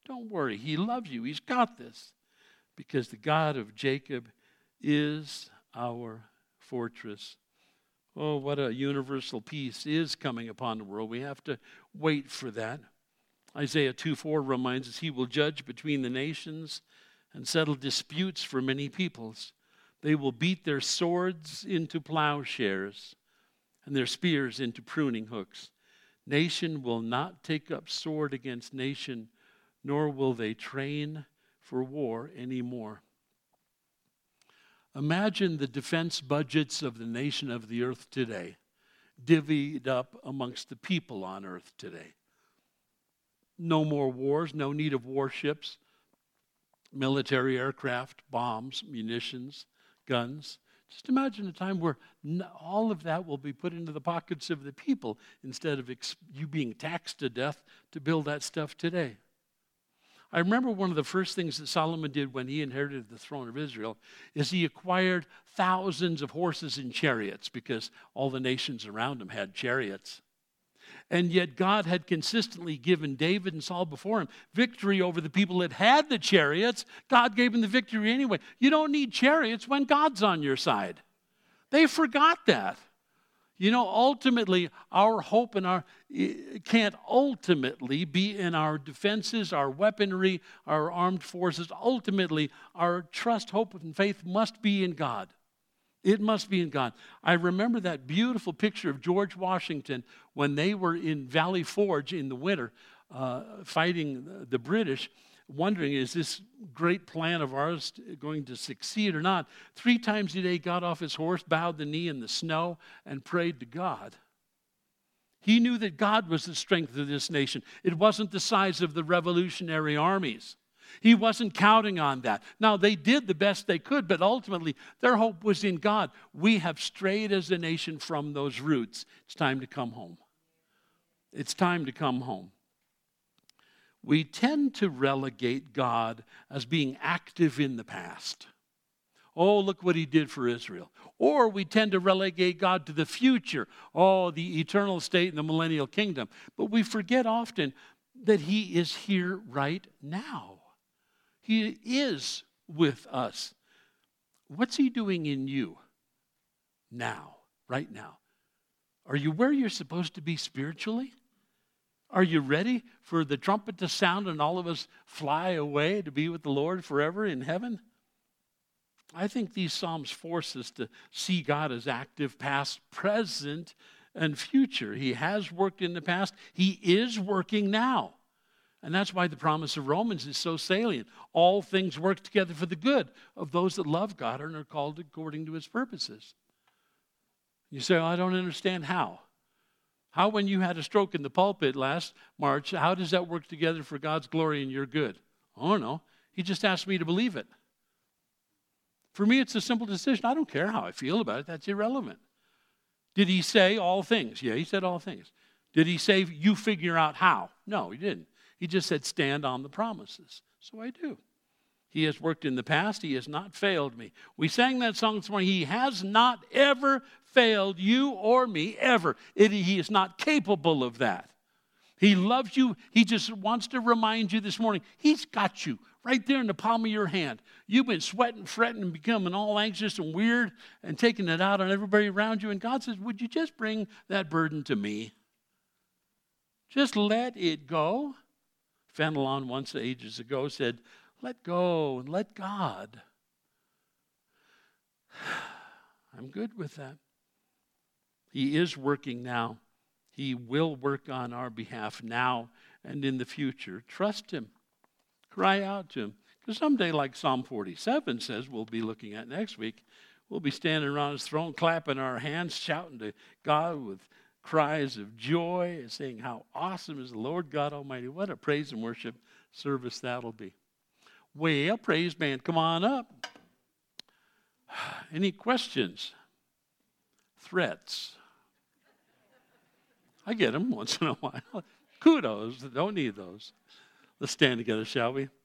Don't worry. He loves you. He's got this. Because the God of Jacob is our fortress. Oh, what a universal peace is coming upon the world. We have to wait for that. Isaiah 2:4 reminds us he will judge between the nations and settle disputes for many peoples. They will beat their swords into plowshares and their spears into pruning hooks. Nation will not take up sword against nation, nor will they train for war anymore. Imagine the defense budgets of the nation of the earth today, divvied up amongst the people on earth today. No more wars, no need of warships, military aircraft, bombs, munitions, guns. Just imagine a time where all of that will be put into the pockets of the people instead of you being taxed to death to build that stuff today. I remember one of the first things that Solomon did when he inherited the throne of Israel is he acquired thousands of horses and chariots because all the nations around him had chariots. And yet God had consistently given David and Saul before him victory over the people that had the chariots. God gave them the victory anyway. You don't need chariots when God's on your side. They forgot that. You know, ultimately, our hope and can't ultimately be in our defenses, our weaponry, our armed forces. Ultimately, our trust, hope, and faith must be in God. It must be in God. I remember that beautiful picture of George Washington when they were in Valley Forge in the winter fighting the British, wondering, is this great plan of ours going to succeed or not? 3 times a day, got off his horse, bowed the knee in the snow, and prayed to God. He knew that God was the strength of this nation. It wasn't the size of the revolutionary armies. He wasn't counting on that. Now, they did the best they could, but ultimately, their hope was in God. We have strayed as a nation from those roots. It's time to come home. It's time to come home. We tend to relegate God as being active in the past. Oh, look what he did for Israel. Or we tend to relegate God to the future. Oh, the eternal state and the millennial kingdom. But we forget often that he is here right now. He is with us. What's he doing in you now, right now? Are you where you're supposed to be spiritually? Are you ready for the trumpet to sound and all of us fly away to be with the Lord forever in heaven? I think these Psalms force us to see God as active, past, present, and future. He has worked in the past. He is working now. And that's why the promise of Romans is so salient. All things work together for the good of those that love God and are called according to his purposes. You say, I don't understand how. How, when you had a stroke in the pulpit last March, how does that work together for God's glory and your good? I don't know. He just asked me to believe it. For me, it's a simple decision. I don't care how I feel about it. That's irrelevant. Did he say all things? Yeah, he said all things. Did he say you figure out how? No, he didn't. He just said stand on the promises. So I do. He has worked in the past. He has not failed me. We sang that song this morning. He has not ever failed you or me, ever. He is not capable of that. He loves you. He just wants to remind you this morning, he's got you right there in the palm of your hand. You've been sweating, fretting, and becoming all anxious and weird and taking it out on everybody around you. And God says, would you just bring that burden to me? Just let it go. Fenelon once ages ago said, let go and let God. I'm good with that. He is working now. He will work on our behalf now and in the future. Trust him. Cry out to him. Because someday, like Psalm 47 says, we'll be looking at next week, we'll be standing around his throne, clapping our hands, shouting to God with cries of joy, and saying how awesome is the Lord God Almighty. What a praise and worship service that'll be. Well, praise band, come on up. Any questions? Threats? I get them once in a while. Kudos, don't need those. Let's stand together, shall we?